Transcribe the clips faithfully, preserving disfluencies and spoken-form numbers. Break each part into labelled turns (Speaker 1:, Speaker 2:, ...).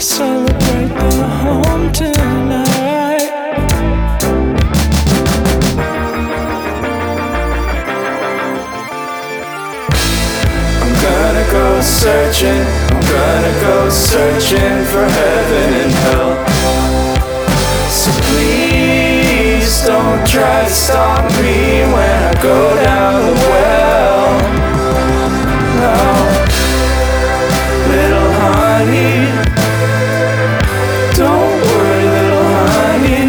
Speaker 1: Celebrate the home tonight. I'm gonna go searching, I'm gonna go searching for heaven and hell. So please don't try to stop me when I go down the well. No, little honey, don't worry, little honey.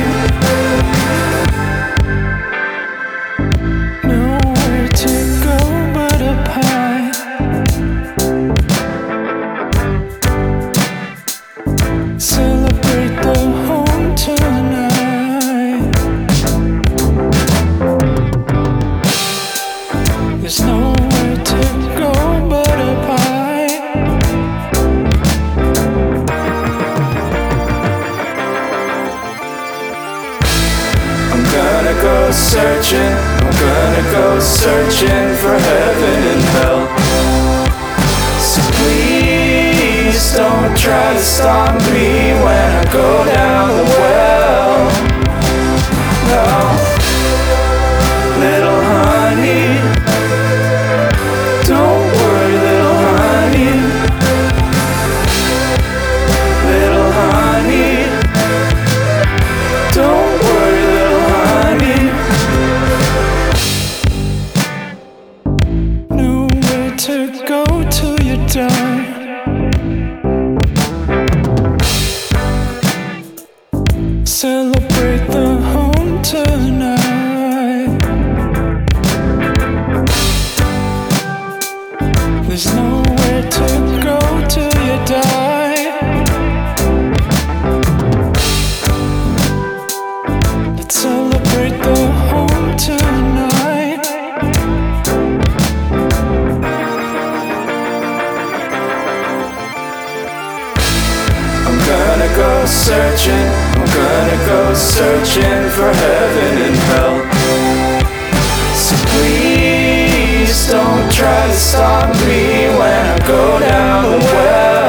Speaker 1: Nowhere to go but up high. Celebrate the home tonight. There's nowhere to go but up high. I'm gonna go searching, I'm gonna go searching for heaven and hell. So please don't try to stop me when I go down the well. No, little honey, don't worry, little honey. Little honey, don't worry, little honey. Nowhere to go till you die. Celebrate the home tonight. There's nowhere to go till you die. Let's celebrate the home tonight. I'm gonna go searching, I'm gonna go searching for heaven and hell. So please don't try to stop me when I go down the well.